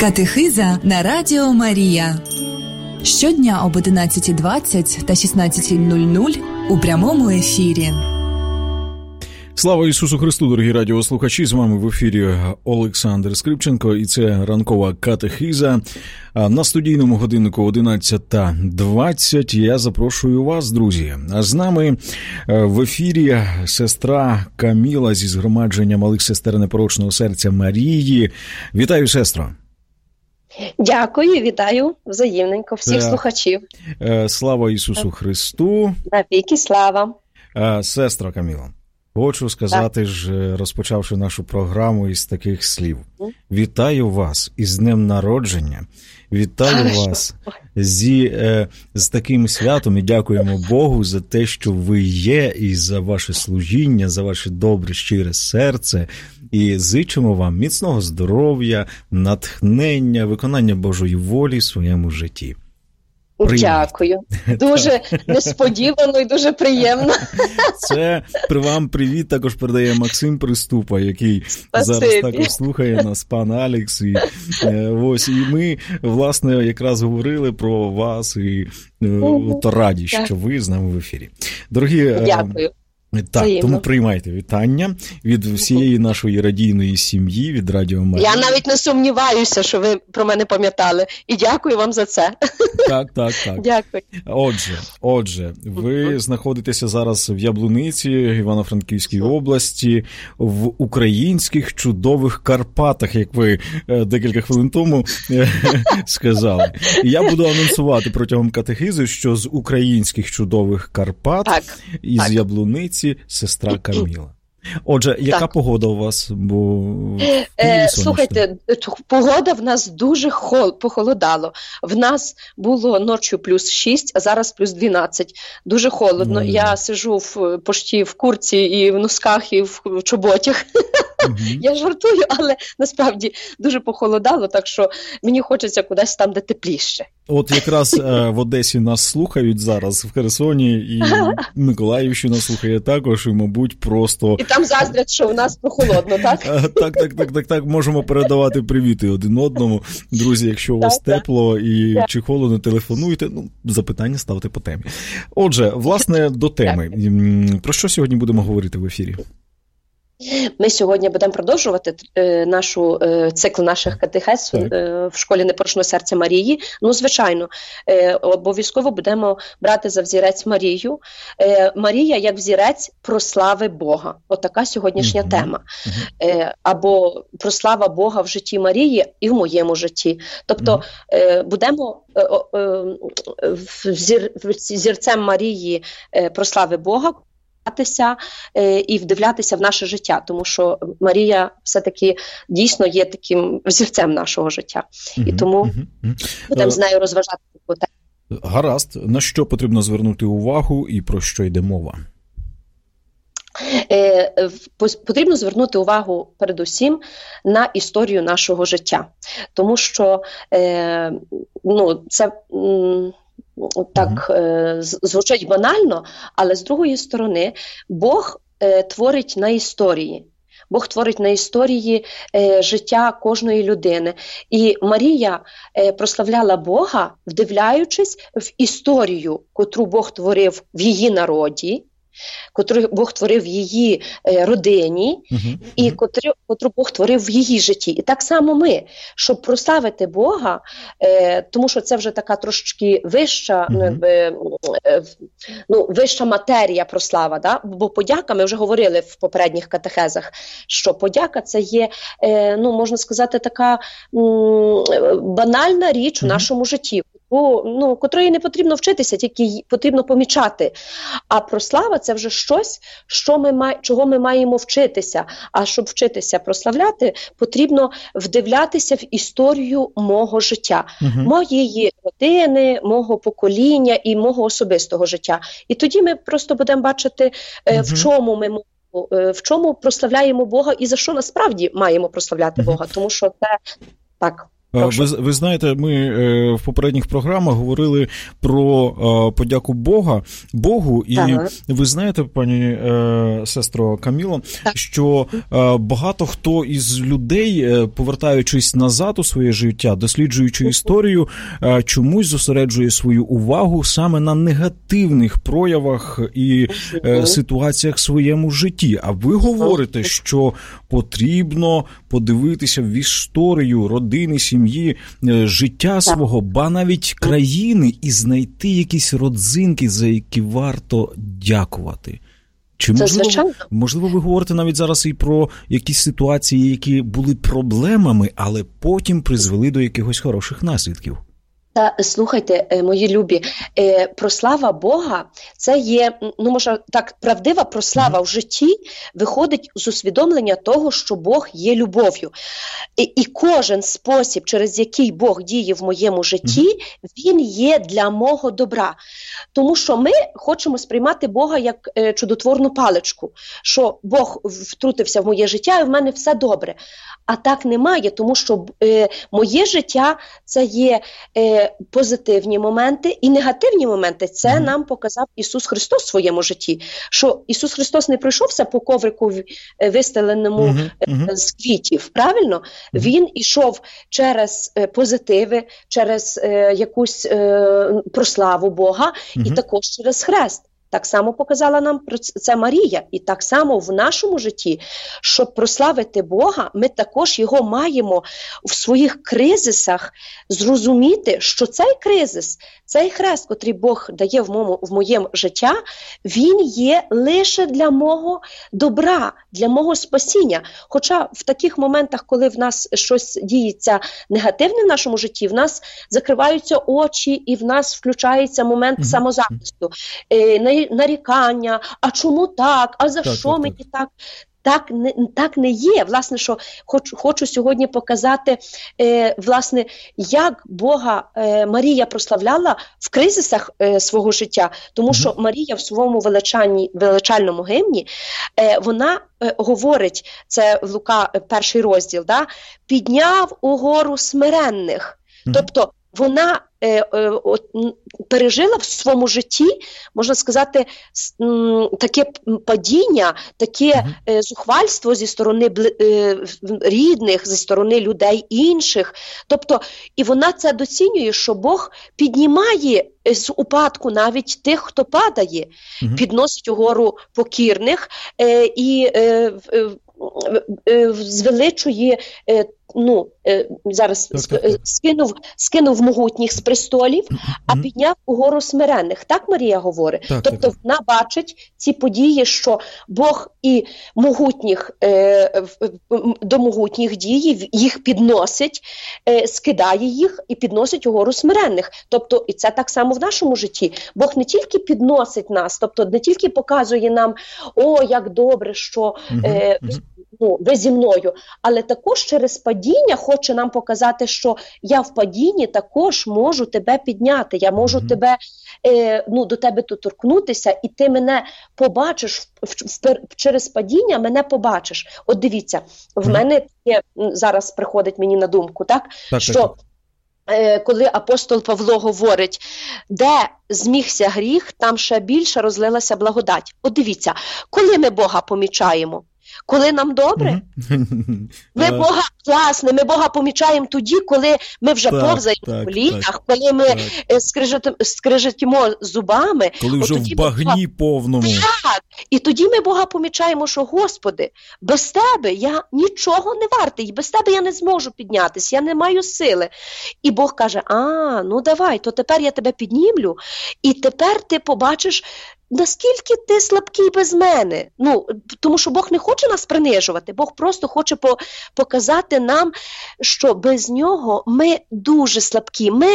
Катехиза на Радіо Марія. Щодня об 11:20 та 16:00 у прямому ефірі. Слава Ісусу Христу, дорогі радіослухачі! З вами в ефірі Олександр Скрипченко, і це ранкова катехиза. На студійному годиннику 11:20 я запрошую вас, друзі. А з нами в ефірі сестра Каміла зі згромадження малих сестер Непорочного серця Марії. Вітаю, сестро! Дякую, вітаю взаємненько всіх слухачів. Слава Ісусу Христу! Навіки слава! Сестра Каміла, хочу сказати ж, розпочавши нашу програму із таких слів. Вітаю вас із днем народження, вітаю вас з таким святом і дякуємо Богу за те, що ви є, і за ваше служіння, за ваше добре, щире серце. І зичимо вам міцного здоров'я, натхнення, виконання Божої волі в своєму житті. Привіт. Дякую. Дуже несподівано і дуже приємно. Це при вам привіт також передає Максим Приступа, який зараз також слухає нас, пан Алекс. І ми, власне, якраз говорили про вас і раді, що ви з нами в ефірі. Дорогі, дякую. Так, тому приймайте вітання від всієї нашої радійної сім'ї, від Радіо Марія. Я навіть не сумніваюся, що ви про мене пам'ятали. І дякую вам за це. Так. Дякую. Отже, ви знаходитеся зараз в Яблуниці, Івано-Франківській області, в українських чудових Карпатах, як ви декілька хвилин тому сказали. І я буду анонсувати протягом катехизи, що з українських чудових Карпат із Яблуниці сестра Каміла. Отже, яка погода у вас? Слухайте, погода в нас дуже похолодало. В нас було ночі +6, а зараз +12. Дуже холодно. Я сиджу почти в куртці і в носках, і в чоботях. Я жартую, але насправді дуже похолодало, так що мені хочеться кудись там, де тепліше. От якраз в Одесі нас слухають зараз, в Херсоні, і Миколаївщина слухає також, і, мабуть, просто... І там заздрять, що у нас прохолодно, так? Так, можемо передавати привіти один одному. Друзі, якщо у вас тепло і чи холодно, телефонуйте, запитання ставте по темі. Отже, власне, до теми. Про що сьогодні будемо говорити в ефірі? Ми сьогодні будемо продовжувати цикл наших катехез в школі Непорочного серця Марії. Звичайно, обов'язково будемо брати за взірець Марію. Марія як взірець прослави Бога. Отака сьогоднішня тема. Або прослава Бога в житті Марії і в моєму житті. Тобто будемо зірцем Марії прослави Бога і вдивлятися в наше життя, тому що Марія все-таки дійсно є таким взірцем нашого життя. І тому будемо з нею розважати. Гаразд. На що потрібно звернути увагу і про що йде мова? Потрібно звернути увагу передусім на історію нашого життя, тому що це... Так звучить банально, але з другої сторони Бог творить на історії. Бог творить на історії життя кожної людини. І Марія прославляла Бога, вдивляючись в історію, котру Бог творив в її народі, котру Бог творив в її родині, і котру Бог творив в її житті. І так само ми, щоб прославити Бога, тому що це вже така трошки вища, вища матерія прослава, да? Бо подяка, ми вже говорили в попередніх катехезах, що подяка це є, можна сказати, така банальна річ у нашому житті, котрої не потрібно вчитися, тільки потрібно помічати. А прослава – це вже щось, чого ми маємо вчитися. А щоб вчитися прославляти, потрібно вдивлятися в історію мого життя, моєї родини, мого покоління і мого особистого життя. І тоді ми просто будемо бачити, в чому прославляємо Бога і за що насправді маємо прославляти Бога. Тому що це так. Ви знаєте, ми в попередніх програмах говорили про подяку Богу, і ви знаєте, пані сестро Каміло, що багато хто із людей, повертаючись назад у своє життя, досліджуючи історію, чомусь зосереджує свою увагу саме на негативних проявах і ситуаціях в своєму житті. А ви говорите, що потрібно подивитися в історію родини, сім'ї, життя свого, ба навіть країни, і знайти якісь родзинки, за які варто дякувати. Чи можливо ви говорите навіть зараз і про якісь ситуації, які були проблемами, але потім призвели до якихось хороших наслідків? Та слухайте, мої любі, прослава Бога – це є, може так, правдива прослава в житті виходить з усвідомлення того, що Бог є любов'ю. І кожен спосіб, через який Бог діє в моєму житті, він є для мого добра. Тому що ми хочемо сприймати Бога як чудотворну паличку, що Бог втрутився в моє життя і в мене все добре. А так немає, тому що моє життя – це є позитивні моменти і негативні моменти. Це нам показав Ісус Христос в своєму житті. Що Ісус Христос не пройшовся по коврику вистеленому з квітів, правильно? Він ішов через позитиви, через якусь прославу Бога і також через хрест. Так само показала нам про це Марія. І так само в нашому житті, щоб прославити Бога, ми також його маємо в своїх кризисах зрозуміти, що цей кризис, цей хрест, котрий Бог дає в моєму життя, він є лише для мого добра, для мого спасіння. Хоча в таких моментах, коли в нас щось діється негативне в нашому житті, в нас закриваються очі і в нас включається момент самозахисту, нарікання, а чому так, а за що мені так? Так не є. Власне, що хочу сьогодні показати, власне, як Бога Марія прославляла в кризисах свого життя, тому що Марія в своєму величальному гімні, вона говорить, це в Лука 1 розділ, підняв угору смиренних. Тобто вона пережила в своєму житті, можна сказати, таке падіння, таке зухвальство зі сторони рідних, зі сторони людей інших. Тобто, і вона це доцінює, що Бог піднімає з упадку навіть тих, хто падає, підносить угору покірних і звеличує, зараз скинув могутніх з престолів, а підняв угору смиренних. Так Марія говорить? Тобто вона бачить ці події, що Бог і могутніх, до могутніх дій, їх підносить, скидає їх і підносить угору смиренних. Тобто, і це так само в нашому житті. Бог не тільки підносить нас, тобто не тільки показує нам, як добре, що ви зі мною, але також через падіння хоче нам показати, що я в падінні також можу тебе підняти, я можу до тебе доторкнутися, і ти мене побачиш, через падіння мене побачиш. От дивіться, в мене зараз приходить мені на думку, що коли апостол Павло говорить, де змігся гріх, там ще більше розлилася благодать. От дивіться, коли ми Бога помічаємо? Коли нам добре? Ми Бога помічаємо тоді, коли ми вже повзаємо в колінах, коли ми скрежетимо зубами. Коли вже в багні повному. Так, і тоді ми Бога помічаємо, що, Господи, без Тебе я нічого не вартий, без Тебе я не зможу піднятися, я не маю сили. І Бог каже, давай, то тепер я тебе піднімлю, і тепер ти побачиш, наскільки ти слабкий без мене. Тому що Бог не хоче нас принижувати, Бог просто хоче показати нам, що без нього ми дуже слабкі. Ми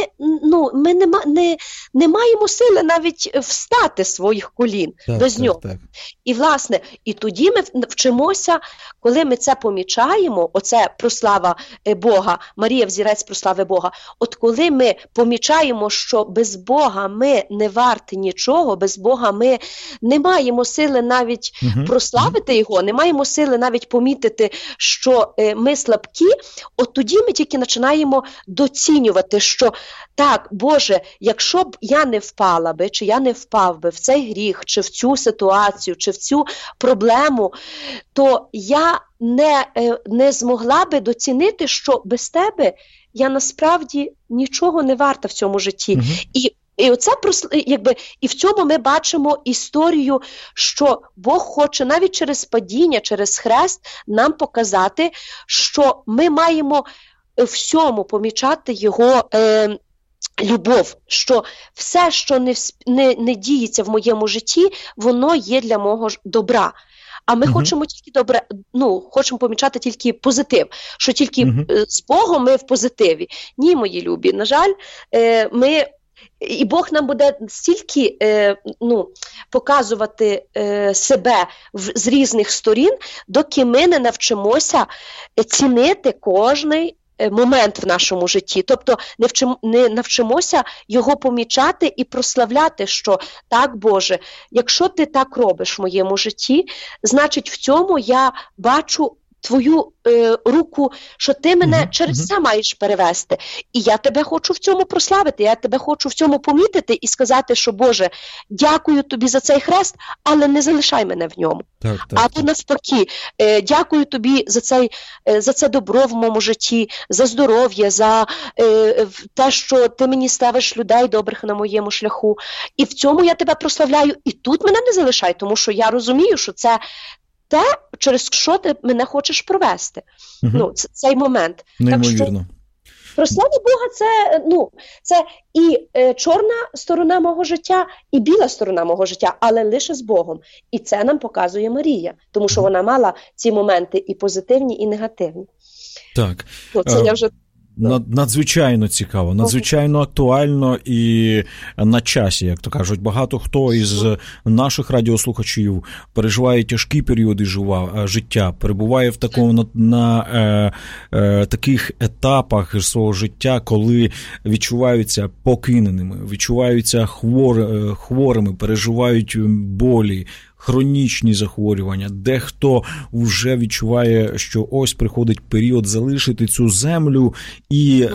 не маємо сили навіть встати з своїх колін без нього. І, власне, і тоді ми вчимося, коли ми це помічаємо, оце прослава Бога, Марія взірець прослави Бога, от коли ми помічаємо, що без Бога ми не варті нічого, без Бога ми не маємо сили навіть прославити Його, не маємо сили навіть помітити, що ми слабкі, слабкі, от тоді ми тільки починаємо доцінювати, що так, Боже, якщо б я не впала би, чи я не впав би в цей гріх, чи в цю ситуацію, чи в цю проблему, то я не змогла би доцінити, що без тебе я насправді нічого не варта в цьому житті. І оце і в цьому ми бачимо історію, що Бог хоче навіть через падіння, через хрест нам показати, що ми маємо всьому помічати його любов, що все, що не діється в моєму житті, воно є для мого добра. А ми хочемо тільки добре, хочемо помічати тільки позитив, що тільки з Богом ми в позитиві. Ні, мої любі, на жаль, і Бог нам буде стільки показувати себе з різних сторін, доки ми не навчимося цінити кожний момент в нашому житті. Тобто не навчимося його помічати і прославляти, що так, Боже, якщо ти так робиш в моєму житті, значить в цьому я бачу твою руку, що ти мене через це маєш перевести. І я тебе хочу в цьому прославити, я тебе хочу в цьому помітити і сказати, що, Боже, дякую тобі за цей хрест, але не залишай мене в ньому. Або навпаки, дякую тобі за це добро в моєму житті, за здоров'я, за те, що ти мені ставиш людей добрих на моєму шляху. І в цьому я тебе прославляю. І тут мене не залишай, тому що я розумію, що це те, через що ти мене хочеш провести. Цей момент. Неймовірно. Так що, прослава Бога, це і чорна сторона мого життя, і біла сторона мого життя, але лише з Богом. І це нам показує Марія, тому що вона мала ці моменти і позитивні, і негативні. Так. Це я вже... Надзвичайно цікаво, надзвичайно актуально і на часі, як то кажуть. Багато хто із наших радіослухачів переживає тяжкі періоди життя, перебуває в такому на таких етапах свого життя, коли відчуваються покиненими, відчуваються хворими, переживають болі, хронічні захворювання. Дехто вже відчуває, що ось приходить період залишити цю землю і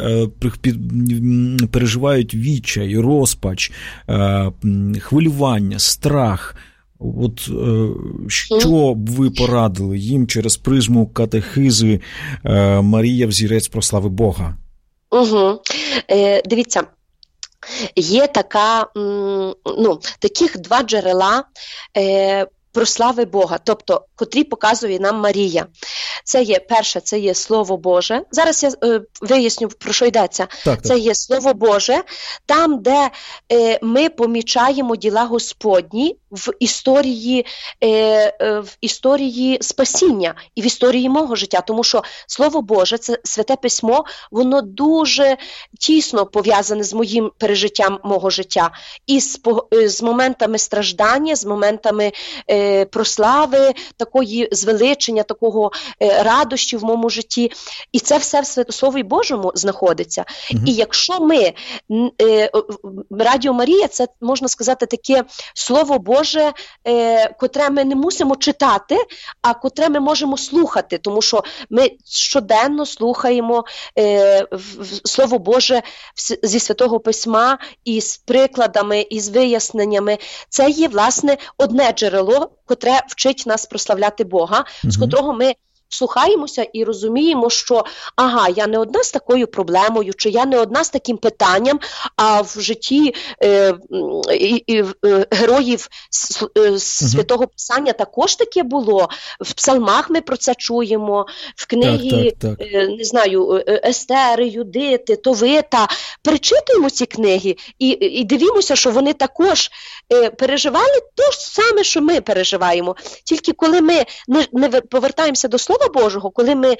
переживають відчай, розпач, хвилювання, страх. От що б ви порадили їм через призму катехизи Марія Взірець про слави Бога? Дивіться, є таких два джерела про слави Бога, тобто, котрі показує нам Марія. Це є, перше, це є Слово Боже. Зараз я виясню, про що йдеться. Це є Слово Боже, там, де ми помічаємо діла Господні в історії спасіння і в історії мого життя. Тому що Слово Боже, це Святе Письмо, воно дуже тісно пов'язане з моїм пережиттям мого життя. І з моментами страждання, з моментами прослави, такої звеличення, такого радощі в моєму житті. І це все в Святослові Божому знаходиться. І якщо ми, Радіо Марія, це, можна сказати, таке Слово Боже, котре ми не мусимо читати, а котре ми можемо слухати, тому що ми щоденно слухаємо Слово Боже зі Святого Письма і з прикладами, і з виясненнями. Це є, власне, одне джерело, котре вчить нас прославляти Бога, з котрого ми слухаємося і розуміємо, що я не одна з такою проблемою, чи я не одна з таким питанням, а в житті героїв Святого Писання також таке було. В псалмах ми про це чуємо, в книгі, не знаю, Естери, Юдити, Товита. Перечитуємо ці книги і дивимося, що вони також переживали те ж саме, що ми переживаємо. Тільки коли ми не повертаємося до Слова Божого, коли ми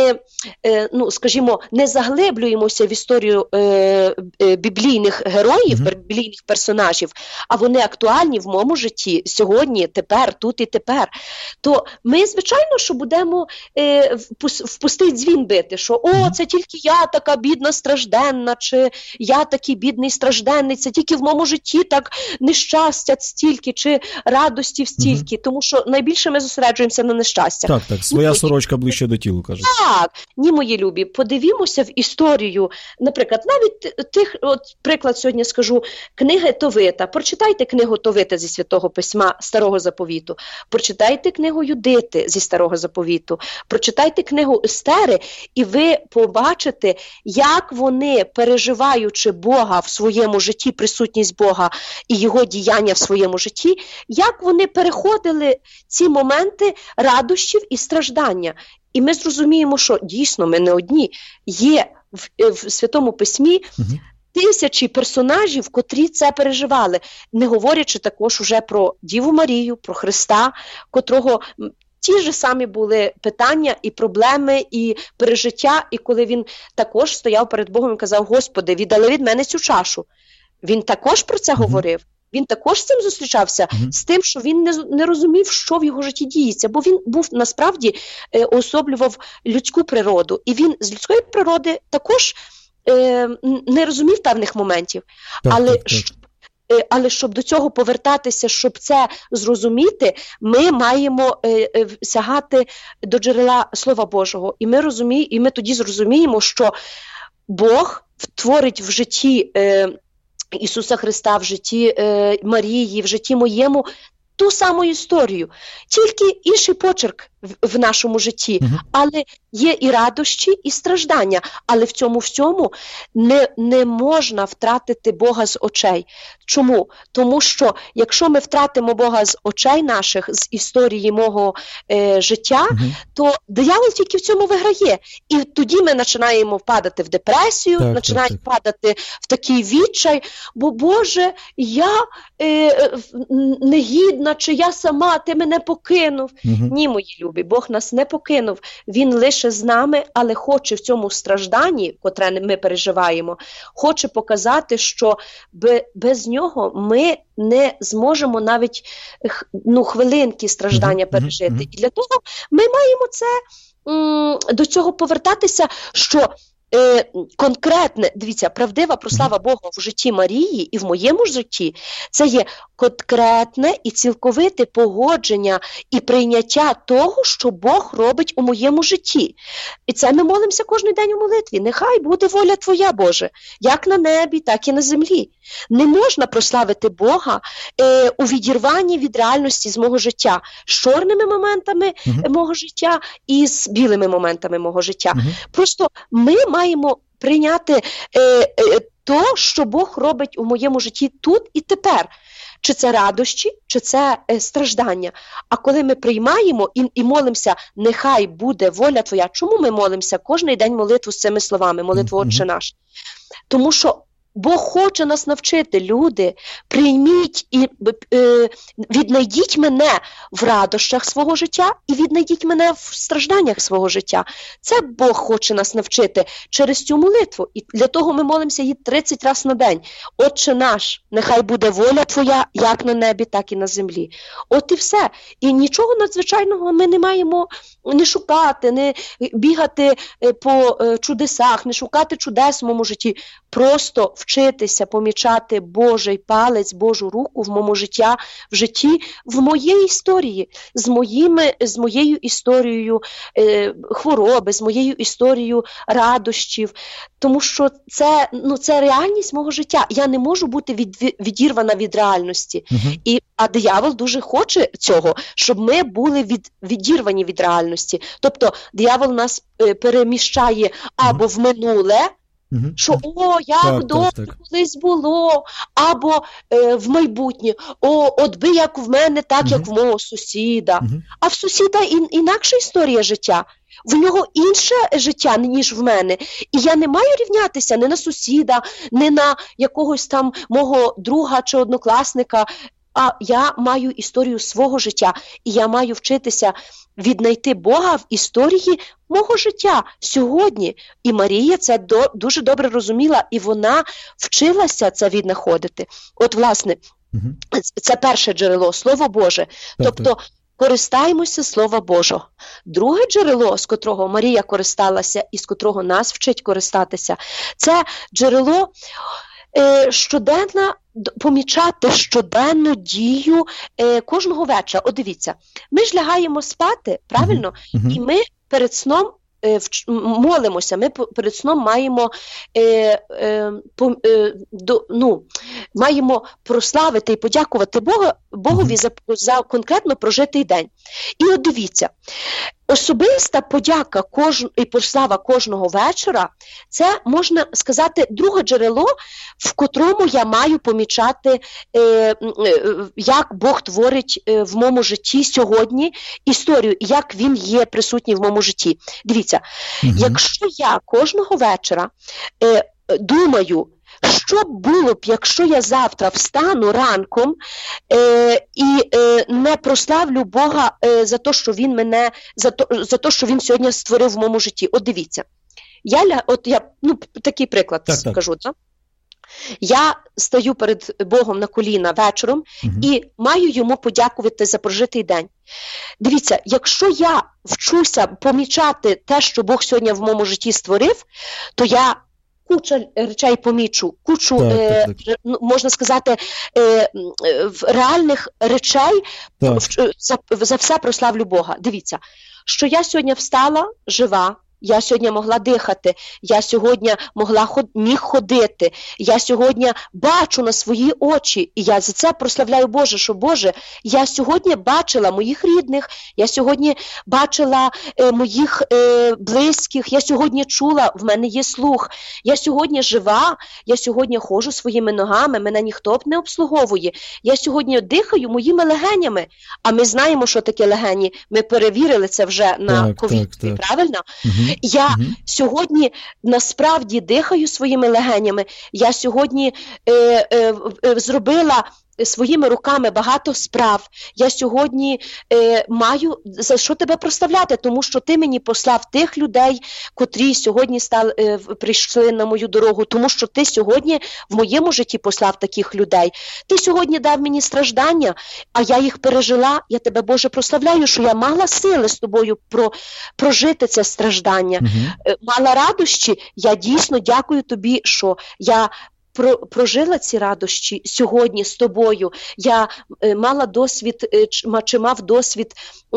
не заглиблюємося в історію біблійних героїв, біблійних персонажів, а вони актуальні в моєму житті сьогодні, тепер, тут і тепер, то ми, звичайно, що будемо в пустий дзвін бити, що це тільки я така бідна стражденна, чи я такий бідний стражденний, це тільки в моєму житті так нещастя стільки, чи радості стільки, тому що найбільше ми зосереджуємося на нещастях. Так, своя сорочка ближче до тілу, кажуть. Так, ні, мої любі, подивімося в історію, наприклад, навіть тих, от приклад сьогодні скажу, книги Товита. Прочитайте книгу Товита зі Святого Письма Старого Заповіту, прочитайте книгу Юдити зі Старого Заповіту, прочитайте книгу Естери, і ви побачите, як вони, переживаючи Бога в своєму житті, присутність Бога і Його діяння в своєму житті, як вони переходили ці моменти радощів і страждання. І ми зрозуміємо, що дійсно ми не одні. Є в Святому Письмі тисячі персонажів, котрі це переживали, не говорячи також уже про Діву Марію, про Христа, котрого ті ж самі були питання і проблеми, і пережиття, і коли він також стояв перед Богом і казав: Господи, віддали від мене цю чашу. Він також про це говорив. Він також з цим зустрічався, з тим, що він не розумів, що в його житті діється, бо він був насправді уособлював людську природу. І він з людської природи також не розумів певних моментів. Але щоб до цього повертатися, щоб це зрозуміти, ми маємо сягати до джерела Слова Божого. І ми тоді зрозуміємо, що Бог творить в житті Ісуса Христа, в житті Марії, в житті моєму ту саму історію, тільки інший почерк в нашому житті, але є і радощі, і страждання, але в цьому всьому не можна втратити Бога з очей. Чому? Тому що якщо ми втратимо Бога з очей наших, з історії мого життя, то диявол тільки в цьому виграє. І тоді ми починаємо впадати в депресію, починаємо впадати в такий відчай, бо, Боже, я негідна, чи я сама, ти мене покинув. Ні, мої любі, Бог нас не покинув. Він лише з нами, але хоче в цьому стражданні, котре ми переживаємо, хоче показати, що без нього ми не зможемо навіть хвилинки страждання пережити. І для того ми маємо до цього повертатися, що конкретне, дивіться, правдива прослава Бога в житті Марії і в моєму житті, це є конкретне і цілковите погодження і прийняття того, що Бог робить у моєму житті. І це ми молимося кожен день у молитві. Нехай буде воля Твоя, Боже, як на небі, так і на землі. Не можна прославити Бога у відірванні від реальності з мого життя, з чорними моментами мого життя і з білими моментами мого життя. Просто ми маємо прийняти то, що Бог робить у моєму житті тут і тепер. Чи це радощі, чи це страждання. А коли ми приймаємо і молимося, нехай буде воля Твоя. Чому ми молимося кожен день молитву з цими словами, молитву Отче наш? Тому що Бог хоче нас навчити, люди, прийміть і віднайдіть мене в радощах свого життя і віднайдіть мене в стражданнях свого життя. Це Бог хоче нас навчити через цю молитву. І для того ми молимося її 30 разів на день. Отче наш, нехай буде воля Твоя, як на небі, так і на землі. От і все. І нічого надзвичайного ми не маємо не шукати, не бігати по чудесах, не шукати чудес в моєму житті. Просто вчитися помічати Божий палець, Божу руку в моєму життя, в житті, в моїй історії, з моєю історією хвороби, з моєю історією радощів. Тому що це реальність мого життя. Я не можу бути відірвана від реальності. А диявол дуже хоче цього, щоб ми були відірвані від реальності. Тобто диявол нас переміщає або в минуле, що як добре колись було, або в майбутнє, от би як в мене, так як в мого сусіда. А в сусіда інакша історія життя. В нього інше життя, ніж в мене. І я не маю рівнятися не на сусіда, не на якогось там мого друга чи однокласника, а я маю історію свого життя, і я маю вчитися віднайти Бога в історії мого життя сьогодні. І Марія це дуже добре розуміла, і вона вчилася це віднаходити. От, власне, це перше джерело, Слово Боже. Тобто, користаємося Слова Божого. Друге джерело, з котрого Марія користалася і з котрого нас вчить користатися, це джерело помічати щоденну дію кожного вечора. От дивіться, ми ж лягаємо спати, правильно? І ми перед сном молимося, ми перед сном маємо маємо прославити і подякувати Богові за конкретно прожитий день. І от дивіться, особиста подяка і прослава кожного вечора – це, можна сказати, друге джерело, в котрому я маю помічати, як Бог творить в моєму житті сьогодні історію, як Він є присутній в моєму житті. Дивіться, якщо я кожного вечора думаю, що було б, якщо я завтра встану ранком і не прославлю Бога за те, що Він мене, за те, що Він сьогодні створив в моєму житті. От дивіться, я такий приклад скажу, так? Я стою перед Богом на коліна вечором і маю йому подякувати за прожитий день. Дивіться, якщо я вчуся помічати те, що Бог сьогодні в моєму житті створив, то я куча речей помічу, можна сказати, реальних речей, за все прославлю Бога. Дивіться, що я сьогодні встала жива, я сьогодні могла дихати, я сьогодні міг ходити, я сьогодні бачу на свої очі, і я за це прославляю Боже, що Боже, я сьогодні бачила моїх рідних, я сьогодні бачила моїх близьких, я сьогодні чула, в мене є слух, я сьогодні жива, я сьогодні ходжу своїми ногами, мене ніхто не обслуговує, я сьогодні дихаю моїми легенями, а ми знаємо, що таке легені, ми перевірили це вже на ковід, правильно? Я сьогодні насправді дихаю своїми легенями, я сьогодні зробила своїми руками багато справ, я сьогодні маю за що тебе прославляти, тому що ти мені послав тих людей, котрі сьогодні прийшли на мою дорогу, тому що ти сьогодні в моєму житті послав таких людей. Ти сьогодні дав мені страждання, а я їх пережила, я тебе, Боже, прославляю, що я мала сили з тобою прожити це страждання, мала радощі, я дійсно дякую тобі, що я прожила ці радощі сьогодні з тобою. Я мала досвід, чи мав досвід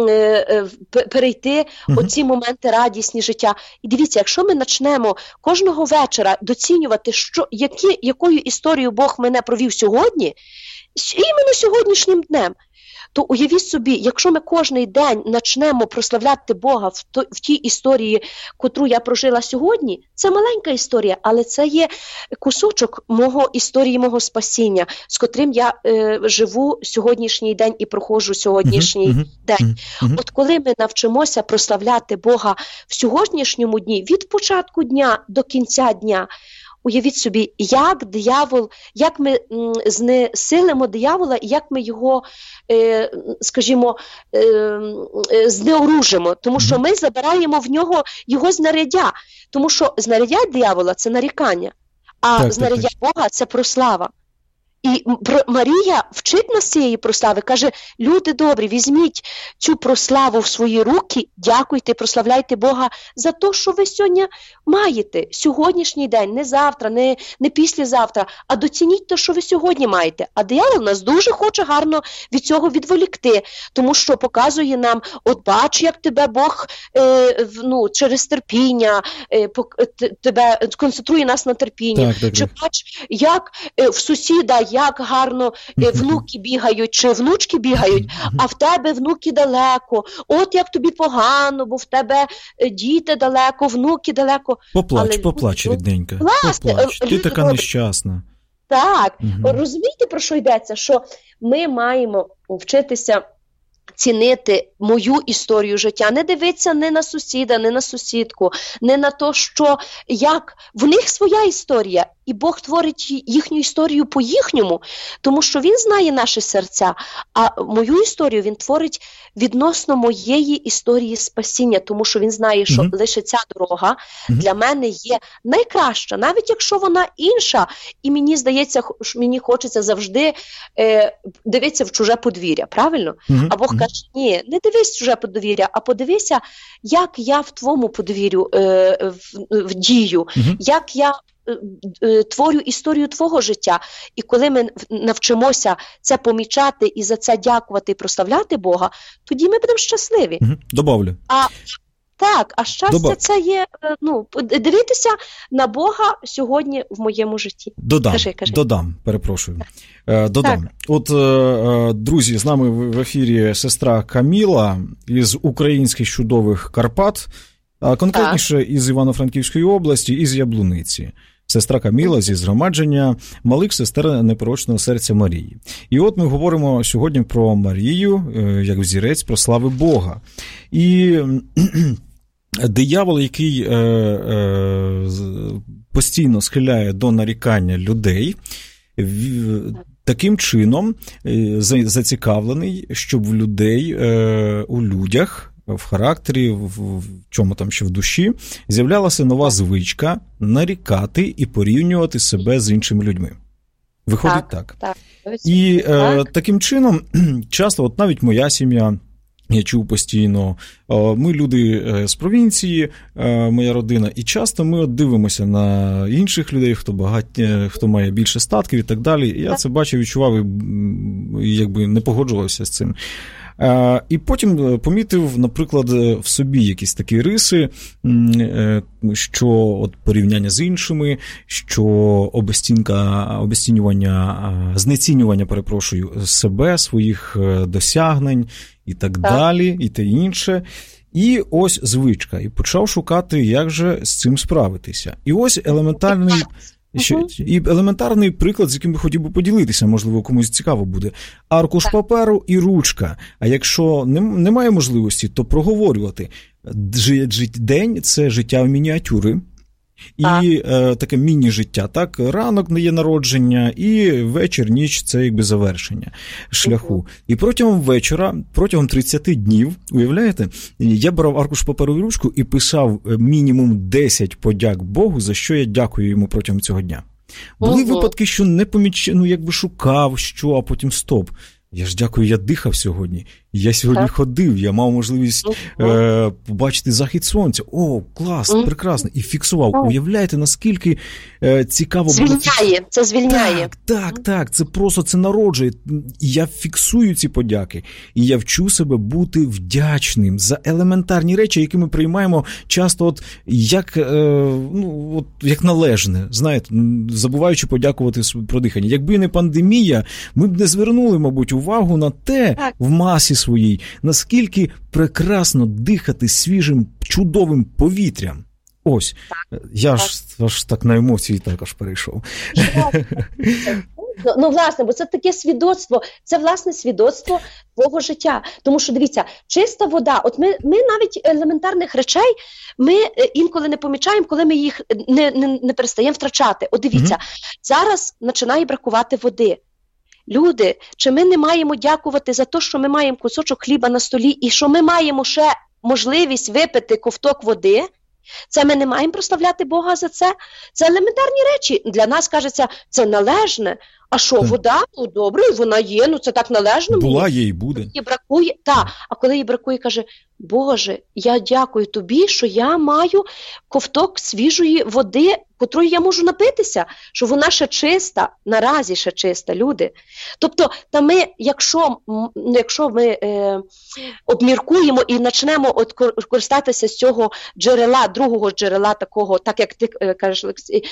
перейти оці моменти радісні життя. І дивіться, якщо ми почнемо кожного вечора доцінювати, якою історією Бог мене провів сьогодні, іменно сьогоднішнім днем, то уявіть собі, якщо ми кожний день почнемо прославляти Бога в тій історії, котру я прожила сьогодні, це маленька історія, але це є кусочок історії мого спасіння, з котрим я живу сьогоднішній день і проходжу сьогоднішній день. От коли ми навчимося прославляти Бога в сьогоднішньому дні, від початку дня до кінця дня, уявіть собі, як ми знесилимо диявола, і як ми його, скажімо, знеоружимо. Тому що ми забираємо в нього його знаряддя. Тому що знаряддя диявола – це нарікання, а знаряддя Бога – це прослава. І Марія вчить нас цієї прослави, каже, люди добрі, візьміть цю прославу в свої руки, дякуйте, прославляйте Бога за те, що ви сьогодні маєте, сьогоднішній день, не завтра, не післязавтра, а доцініть те, що ви сьогодні маєте. А диявол нас дуже хоче гарно від цього відволікти, тому що показує нам, от бач, як тебе Бог через терпіння, тебе концентрує нас на терпінні, чи бач, як в сусіда, як гарно внуки бігають, чи внучки бігають, а в тебе внуки далеко. От як тобі погано, бо в тебе діти далеко, внуки далеко. Поплач, рідненька. Поплач. Ти така нещасна. Так. Розумієте, про що йдеться? Що ми маємо вчитися цінити мою історію життя, не дивитися не на сусіда, не на сусідку, не на те, що як в них своя історія, і Бог творить їхню історію по-їхньому, тому що Він знає наші серця, а мою історію Він творить відносно моєї історії спасіння, тому що Він знає, що лише ця дорога для мене є найкраща, навіть якщо вона інша, і мені здається, мені хочеться завжди дивитися в чуже подвір'я, правильно? А Бог каже, ні, не дивись в чуже подвір'я, а подивися, як я в твоєму подвір'ю в дію, як я творю історію твого життя. І коли ми навчимося це помічати і за це дякувати і прославляти Бога, тоді ми будемо щасливі. Добавлю. так, а щастя це є, дивитися на Бога сьогодні в моєму житті. Додам, перепрошую. Додам. От, друзі, з нами в ефірі сестра Каміла із українських чудових Карпат, а конкретніше із Івано-Франківської області, із Яблуниці. Сестра Каміла зі згромадження малих сестер Непорочного серця Марії. І от ми говоримо сьогодні про Марію, як взірець, про слави Бога. І диявол, який постійно схиляє до нарікання людей, таким чином зацікавлений, щоб в людей, у людях, в характері, в чому там ще в душі, з'являлася нова звичка нарікати і порівнювати себе з іншими людьми. Виходить так. І таким чином, часто, от навіть моя сім'я, я чув постійно, ми люди з провінції, моя родина, і часто ми от дивимося на інших людей, хто має більше статків і так далі. І я це бачив, відчував і якби не погоджувався з цим. І потім помітив, наприклад, в собі якісь такі риси, що от порівняння з іншими, що знецінювання, себе, своїх досягнень і так далі, і те інше. І ось звичка. І почав шукати, як же з цим справитися. І ось елементарний приклад, з яким би хотів би поділитися, можливо, комусь цікаво буде. Аркуш паперу і ручка. А якщо немає можливості, то проговорювати. День – це життя в мініатюри. І таке міні-життя, так? Ранок не є народження, і вечір, ніч – це якби завершення шляху. І протягом вечора, протягом 30 днів, уявляєте, я брав аркуш паперу і ручку і писав мінімум 10 подяк Богу, за що я дякую йому протягом цього дня. Були випадки, що не якби шукав, а потім стоп. Я ж дякую, я дихав сьогодні. Я сьогодні ходив, я мав можливість побачити захід сонця. О, клас, прекрасно. І фіксував. Уявляєте, наскільки цікаво було. Це звільняє. Так. Це просто, це народжує. І я фіксую ці подяки. І я вчу себе бути вдячним за елементарні речі, які ми приймаємо часто як належне. Знаєте, забуваючи подякувати про дихання. Якби не пандемія, ми б не звернули, мабуть, увагу на те в масі своїй, наскільки прекрасно дихати свіжим, чудовим повітрям. Ось, я ж так на емоції також перейшов. Власне, бо це таке свідоцтво, це, власне, свідоцтво твого життя. Тому що, дивіться, чиста вода, от ми навіть елементарних речей, ми інколи не помічаємо, коли ми їх не перестаємо втрачати. От дивіться, зараз починає бракувати води. Люди, чи ми не маємо дякувати за те, що ми маємо кусочок хліба на столі і що ми маємо ще можливість випити ковток води? Це ми не маємо прославляти Бога за це? Це елементарні речі. Для нас, кажеться, це належне. А що, вода? Ну, добре, вона є, це так належно. Була, є і буде. Їй бракує, а коли їй бракує, каже, Боже, я дякую тобі, що я маю ковток свіжої води, котрою я можу напитися, що вона ще чиста, наразі ще чиста, люди. Тобто, якщо ми обміркуємо і почнемо користатися з цього джерела, другого джерела такого, так як ти кажеш, Олексій,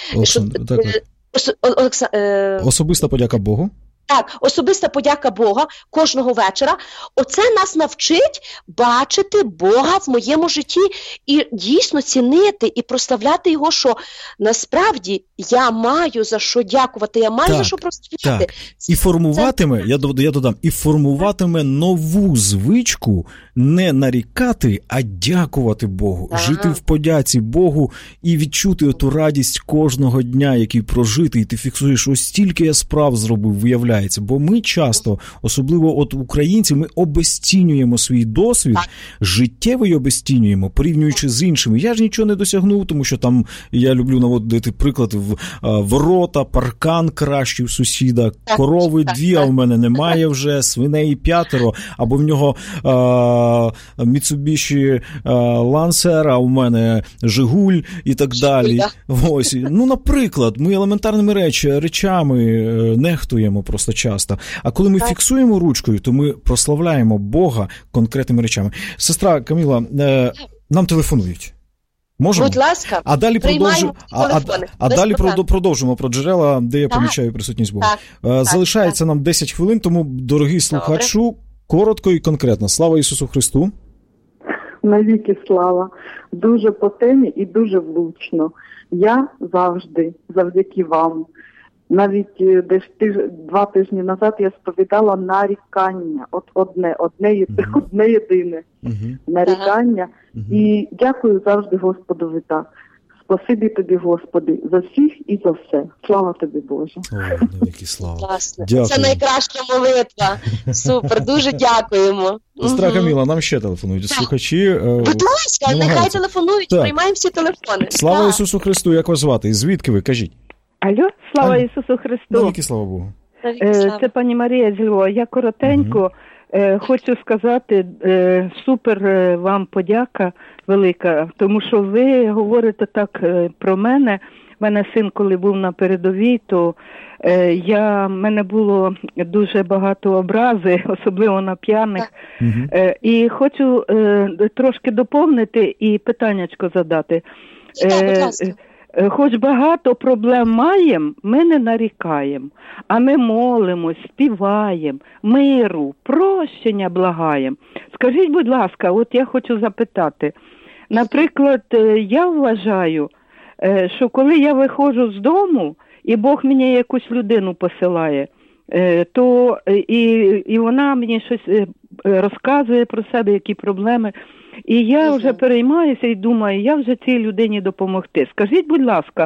особиста подяка Богу. Так, особиста подяка Бога кожного вечора. Оце нас навчить бачити Бога в моєму житті і дійсно цінити і прославляти Його, що насправді я маю за що дякувати, я маю за що прославляти. Так. І формуватиме, я додам, і формуватиме нову звичку не нарікати, а дякувати Богу, жити в подяці Богу і відчути оту радість кожного дня, який прожитий, і ти фіксуєш, ось стільки я справ зробив, виявляється. Бо ми часто, особливо от українці, ми обезцінюємо свій досвід, життєвий обезцінюємо, порівнюючи з іншими. Я ж нічого не досягнув, тому що там, я люблю наводити приклад, ворота, паркан кращий в сусіда, корови 2, а в мене немає вже, свиней 5, або в нього Mitsubishi Lancer, а в мене Жигуль і так далі. Ось. Наприклад, ми елементарними речами нехтуємо просто часто. А коли ми фіксуємо ручкою, то ми прославляємо Бога конкретними речами. Сестра Каміла, Нам телефонують. Можемо? Будь ласка, а далі далі продовжимо про джерела, де я помічаю присутність Бога. Залишається нам 10 хвилин, тому, дорогий слухачу, коротко і конкретно. Слава Ісусу Христу! Навіки слава! Дуже по темі і дуже влучно. Я завжди, завдяки вам, навіть десь 2 тижні назад я сповідала нарікання. От одне єдине нарікання. І дякую завжди Господові так. Спасибі тобі, Господи, за всіх і за все. Слава тобі, Боже. Ой, великі слава. Це найкраща молитва. Супер, дуже дякуємо. Сестра Каміла, нам ще телефонують слухачі. Будь ласка, нехай телефонують, приймаємо всі телефони. Слава Ісусу Христу, як вас звати? І звідки ви, кажіть? Алло, слава Ісусу Христу. Великі слава Богу. Це пані Марія з Львова. Я коротенько хочу сказати, супер вам подяка велика, тому що ви говорите так про мене. У мене син, коли був на передовій, то мене було дуже багато образи, особливо на п'яних. І хочу трошки доповнити і питаннячко задати. Хоч багато проблем маємо, ми не нарікаємо, а ми молимось, співаємо, миру, прощення благаємо. Скажіть, будь ласка, от я хочу запитати. Наприклад, я вважаю, що коли я виходжу з дому, і Бог мені якусь людину посилає, то і вона мені щось розказує про себе, які проблеми. І я вже переймаюся і думаю, як же цій людині допомогти. Скажіть, будь ласка,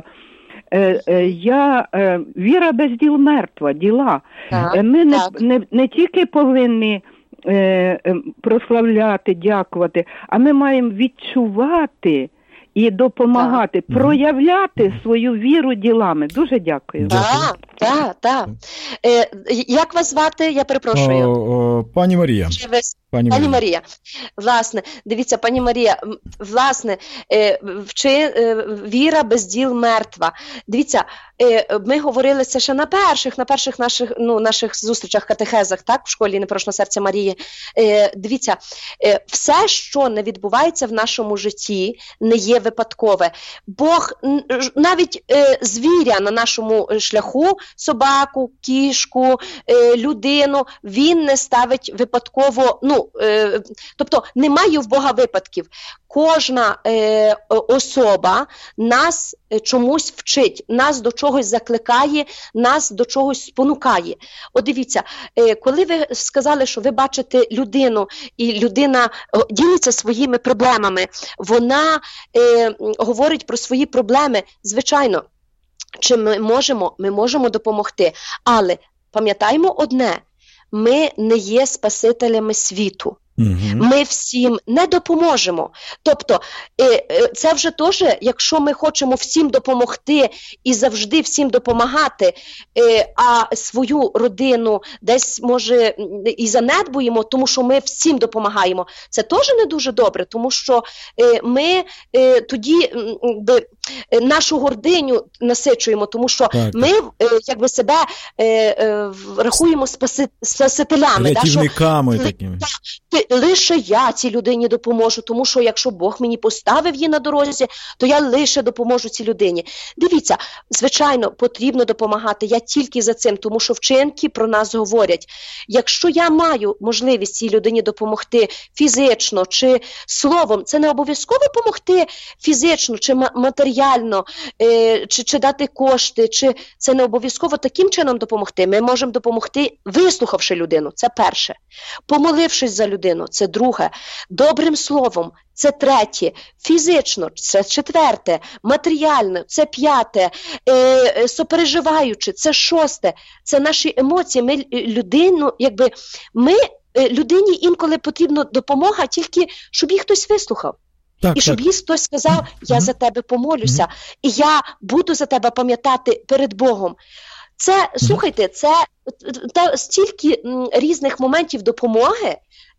віра без діл мертва, діла. Ми не тільки повинні прославляти, дякувати, а ми маємо відчувати і допомагати, проявляти свою віру ділами. Дуже дякую. Так. Як вас звати? Я перепрошую. Пані Марія. Пані Марія. Власне, дивіться, пані Марія, власне, віра без діл мертва. Дивіться, ми говорили це ще на перших наших зустрічах, катехезах, так, в школі Непорочного серця Марії. Дивіться, все, що не відбувається в нашому житті, не є випадкове. Бог, навіть звіря на нашому шляху, собаку, кішку, людину, він не ставить випадково, тобто немає в Бога випадків. Кожна особа нас чомусь вчить, нас до чогось закликає, нас до чогось спонукає. От дивіться, коли ви сказали, що ви бачите людину, і людина ділиться своїми проблемами, вона говорить про свої проблеми, звичайно, чи ми можемо допомогти, але пам'ятаємо одне, ми не є спасителями світу. Ми всім не допоможемо. Тобто, це вже теж, якщо ми хочемо всім допомогти і завжди всім допомагати, а свою родину десь, може, і занедбуємо, тому що ми всім допомагаємо, це теж не дуже добре, тому що ми тоді нашу гординю насичуємо, тому що ми якби себе рахуємо спасителями. Рятівниками такими. Лише я цій людині допоможу, тому що якщо Бог мені поставив її на дорозі, то я лише допоможу цій людині. Дивіться, звичайно, потрібно допомагати, я тільки за цим, тому що вчинки про нас говорять. Якщо я маю можливість цій людині допомогти фізично чи словом, це не обов'язково допомогти фізично чи матеріально, чи дати кошти, чи це не обов'язково таким чином допомогти. Ми можемо допомогти, вислухавши людину, це перше. Помолившись за людину, це друге. Добрим словом, це третє. Фізично, це четверте. Матеріально, це п'яте. Сопереживаючи, це шосте. Це наші емоції. Людині інколи потрібна допомога, тільки щоб їх хтось вислухав. І щоб їй хтось сказав, я за тебе помолюся, і я буду за тебе пам'ятати перед Богом. Це, слухайте, це стільки різних моментів допомоги,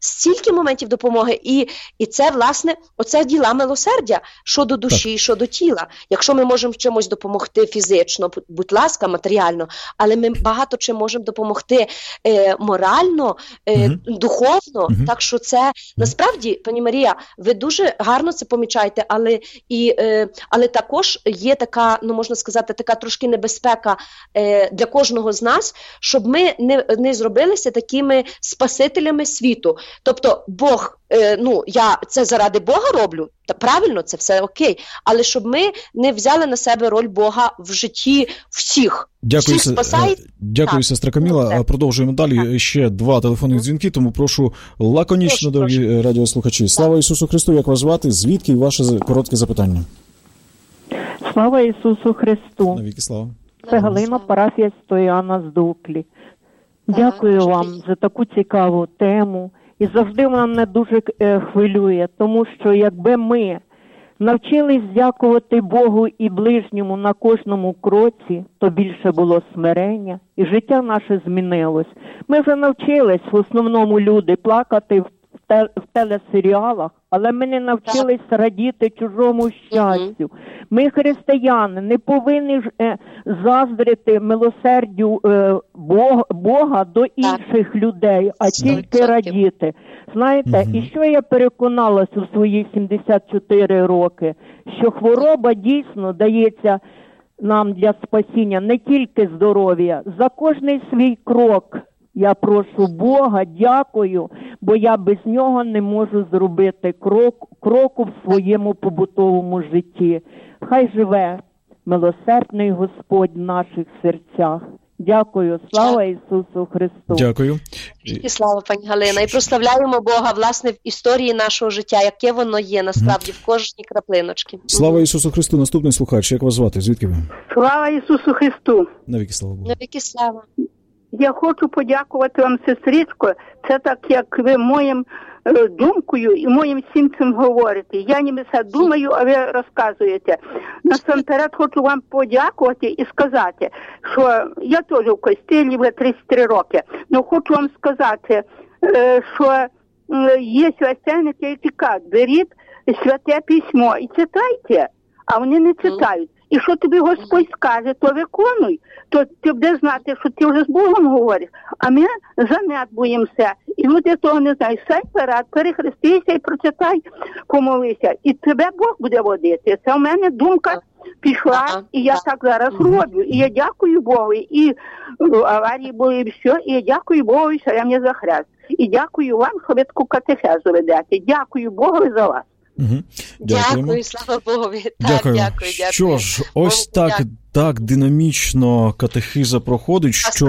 і це, власне, оце діла милосердя щодо душі, щодо тіла. Якщо ми можемо чимось допомогти фізично, будь ласка, матеріально, але ми багато чим можемо допомогти морально, духовно. Так що це, насправді, пані Марія, ви дуже гарно це помічаєте, але також є така, можна сказати, така трошки небезпека для кожного з нас, щоб ми не зробилися такими спасителями світу. Тобто Бог, я це заради Бога роблю, та правильно, це все окей, але щоб ми не взяли на себе роль Бога в житті всіх. Дякую, всіх спасають. Дякую, сестра Каміла. Продовжуємо далі. Ще 2 телефонних дзвінки, тому прошу лаконічно, дорогі радіослухачі. Слава Ісусу Христу, як вас звати? Звідки ваше коротке запитання? Слава Ісусу Христу. Навіки слава. Це Галина, парафія Стояна з Дуклі. Дякую вам за таку цікаву тему. І завжди вона мене дуже хвилює, тому що якби ми навчились дякувати Богу і ближньому на кожному кроці, то більше було смирення, і життя наше змінилось. Ми вже навчились, в основному люди, плакати в телесеріалах, але ми не навчились радіти чужому щастю. Ми, християни, не повинні заздрити милосердю Бога до інших людей, а тільки радіти. Знаєте, і що я переконалась у свої 74 роки, що хвороба дійсно дається нам для спасіння, не тільки здоров'я, за кожний свій крок. Я прошу Бога, дякую, бо я без нього не можу зробити кроку в своєму побутовому житті. Хай живе милосердний Господь в наших серцях. Дякую. Слава Ісусу Христу. Дякую. І слава, пані Галина. І прославляємо Бога, власне, в історії нашого життя, яке воно є, насправді, в кожній краплиночці. Слава Ісусу Христу. Наступний слухач. Як вас звати? Звідки ви? Слава Ісусу Христу. Навіки слава Богу. Навіки слава. Я хочу подякувати вам, сестричко. Це так, як ви моїм думкою і моїм всім цим говорите. Я ніби все думаю, а ви розказуєте. Насамперед хочу вам подякувати і сказати, що я теж в костілі вже 33 роки. Но хочу вам сказати, що є священники, які кажуть, беріть святе письмо і читайте, а вони не читають. І що тобі Господь скаже, то виконуй. То ти будеш знати, що ти вже з Богом говориш. А ми занедбуємося. І люди того не знають. Сядь вперед, перехрестися і прочитай, помолися. І тебе Бог буде водити. Це в мене думка пішла, і я так зараз роблю. І я дякую Богу. І аварії були, і все. І я дякую Богу, що я мені за хрест. І дякую вам, що ви таку катехезу ведете. Дякую Богу за вас. Дякую, слава Богові. Дякую. Дякую. Що ж, ось так динамічно катехиза проходить, що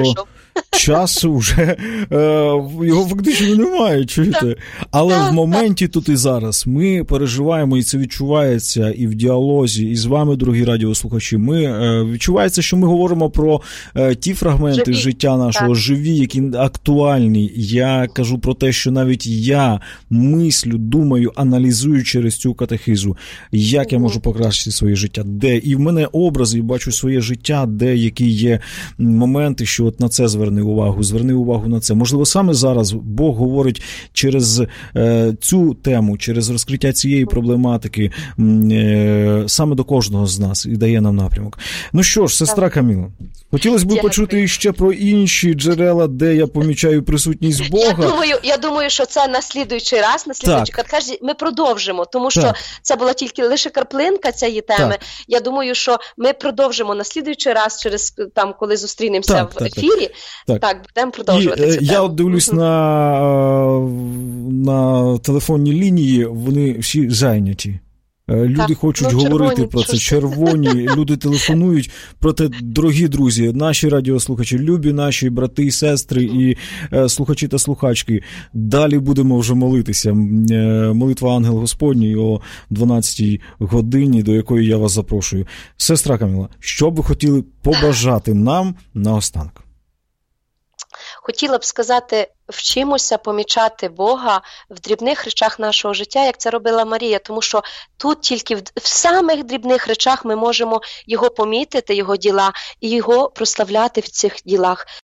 часу вже його фактично немає, чуєте? Але в моменті тут і зараз ми переживаємо, і це відчувається і в діалозі, і з вами, дорогі радіослухачі. Відчувається, що ми говоримо про ті фрагменти життя нашого, живі, які актуальні. Я кажу про те, що навіть я мислю, думаю, аналізую через цю катехизу, як я можу покращити своє життя, де. І в мене образи, і бачу своє життя, де які є моменти, що от на це зверни увагу на це. Можливо, саме зараз Бог говорить через цю тему, через розкриття цієї проблематики саме до кожного з нас і дає нам напрямок. Ну що ж, сестра Каміла, хотілося б почути ще про інші джерела, де я помічаю присутність Бога. Я думаю, що це на слідуючий раз, ми продовжимо, тому що це була тільки лише краплинка цієї теми. Так. Я думаю, що ми продовжимо на слідуючий раз, через там, коли зустрінемося в ефірі. Так, будемо продовжувати цю тему. Я от дивлюсь на телефонній лінії, вони всі зайняті. Люди хочуть говорити про це, червоні, люди телефонують. Проте, дорогі друзі, наші радіослухачі, любі наші брати і сестри, і слухачі та слухачки, далі будемо вже молитися. Молитва Ангел Господній о 12-й годині, до якої я вас запрошую. Сестра Каміла, що б ви хотіли побажати нам наостанок? Хотіла б сказати, вчимося помічати Бога в дрібних речах нашого життя, як це робила Марія, тому що тут тільки в самих дрібних речах ми можемо Його помітити, Його діла, і Його прославляти в цих ділах.